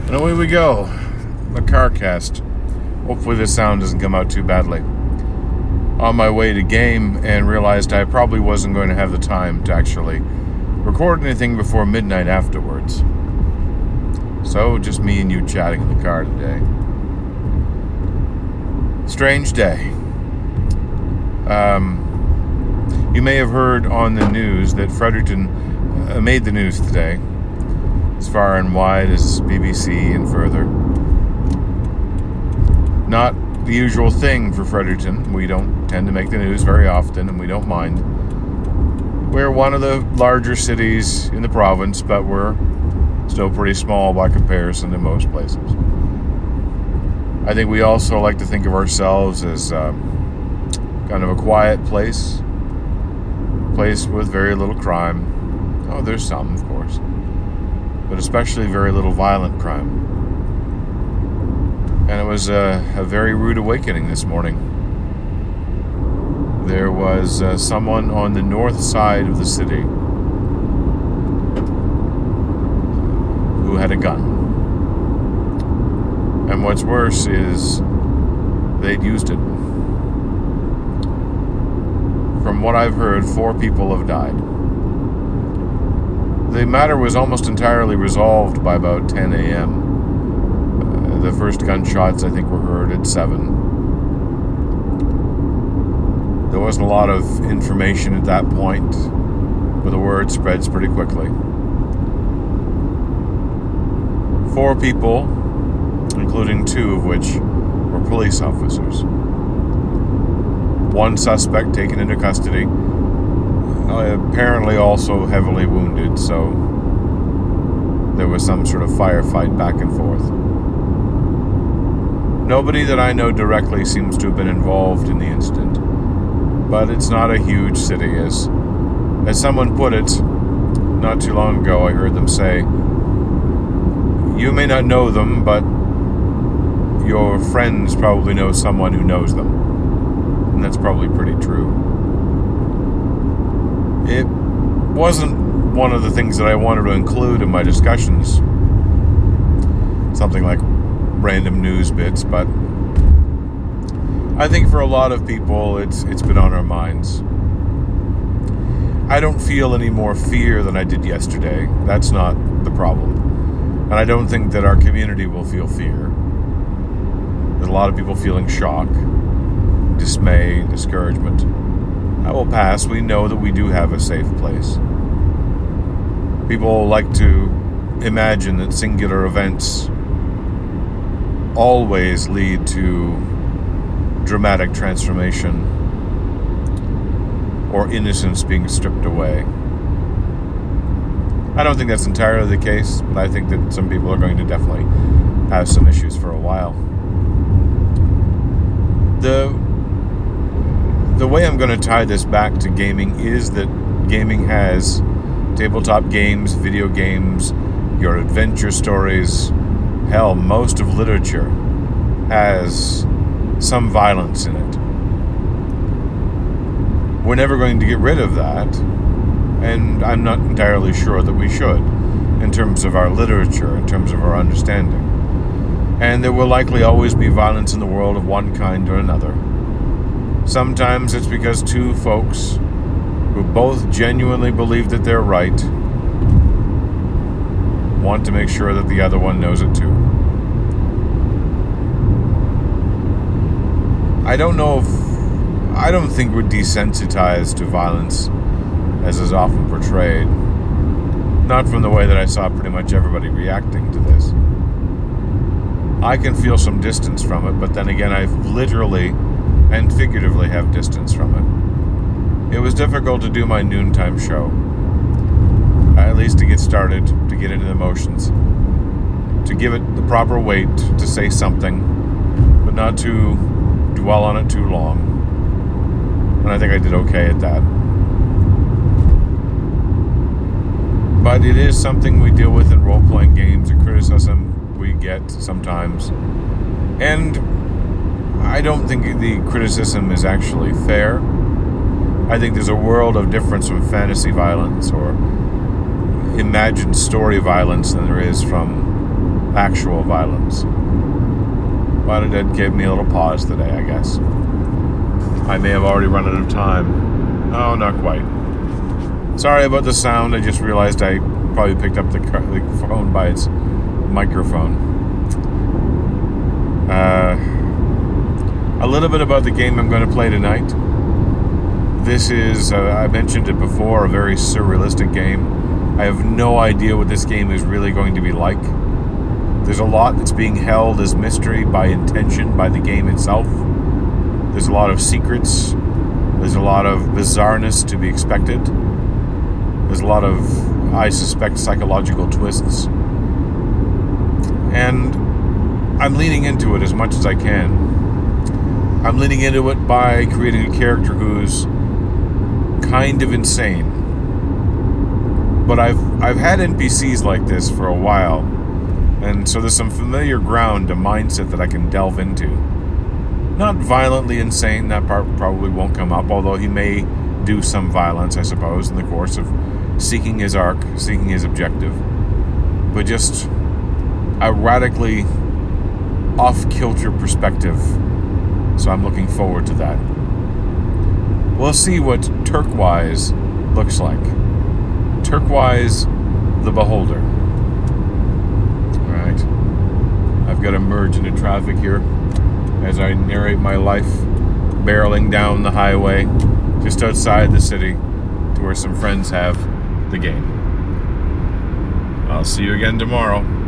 And away we go. The CarCast. Hopefully this sound doesn't come out too badly. On my way to game and realized I probably wasn't going to have the time to actually record anything before midnight afterwards. So just me and you chatting in the car today. Strange day. You may have heard on the news that Fredericton made the news today, as far and wide as BBC and further. Not the usual thing for Fredericton. We don't tend to make the news very often, and we don't mind. We're one of the larger cities in the province, but we're still pretty small by comparison to most places. I think we also like to think of ourselves as kind of a quiet place with very little crime. Oh, there's some, of course, but especially very little violent crime. And it was a very rude awakening this morning. There was someone on the north side of the city who had a gun. And what's worse is they'd used it. From what I've heard, 4 people have died. The matter was almost entirely resolved by about 10 a.m. The first gunshots, I think, were heard at 7. There wasn't a lot of information at that point, but the word spreads pretty quickly. 4 people, including 2 of which were police officers. 1 suspect taken into custody, apparently also heavily wounded, so there was some sort of firefight back and forth. Nobody that I know directly seems to have been involved in the incident, but it's not a huge city. As someone put it not too long ago, I heard them say, you may not know them, but your friends probably know someone who knows them. And that's probably pretty true. It wasn't one of the things that I wanted to include in my discussions. Something like random news bits, but I think for a lot of people it's been on our minds. I don't feel any more fear than I did yesterday. That's not the problem. And I don't think that our community will feel fear. There's a lot of people feeling shock, dismay, discouragement. That will pass. We know that we do have a safe place. People like to imagine that singular events always lead to dramatic transformation or innocence being stripped away. I don't think that's entirely the case, but I think that some people are going to definitely have some issues for a while. The way I'm going to tie this back to gaming is that gaming has tabletop games, video games, your adventure stories. Hell, most of literature has some violence in it. We're never going to get rid of that, and I'm not entirely sure that we should, in terms of our literature, in terms of our understanding. And there will likely always be violence in the world of one kind or another. Sometimes it's because 2 folks who both genuinely believe that they're right want to make sure that the other one knows it too. I don't think we're desensitized to violence as is often portrayed. Not from the way that I saw pretty much everybody reacting to this. I can feel some distance from it, but then again, I literally and figuratively have distance from it. It was difficult to do my noontime show. At least to get started, to get into the motions, to give it the proper weight, to say something, but not to dwell on it too long. And I think I did okay at that. But it is something we deal with in role-playing games, and criticism we get sometimes. And I don't think the criticism is actually fair. I think there's a world of difference from fantasy violence or imagined story violence than there is from actual violence. But it did give me a little pause today, I guess. I may have already run out of time. Oh, not quite. Sorry about the sound. I just realized I probably picked up the phone by its microphone. A little bit about the game I'm going to play tonight. This is, I mentioned it before, a very surrealistic game. I have no idea what this game is really going to be like. There's a lot that's being held as mystery by intention, by the game itself. There's a lot of secrets. There's a lot of bizarreness to be expected. There's a lot of, I suspect, psychological twists. And I'm leaning into it as much as I can. I'm leaning into it by creating a character who's kind of insane. But I've had NPCs like this for a while, and so there's some familiar ground, a mindset that I can delve into. Not violently insane, that part probably won't come up, although he may do some violence, I suppose, in the course of seeking his arc, seeking his objective. But just a radically off-kilter perspective. So I'm looking forward to that. We'll see what Turquoise looks like. Turquoise the Beholder. Alright. I've got to merge into traffic here as I narrate my life barreling down the highway just outside the city to where some friends have the game. I'll see you again tomorrow.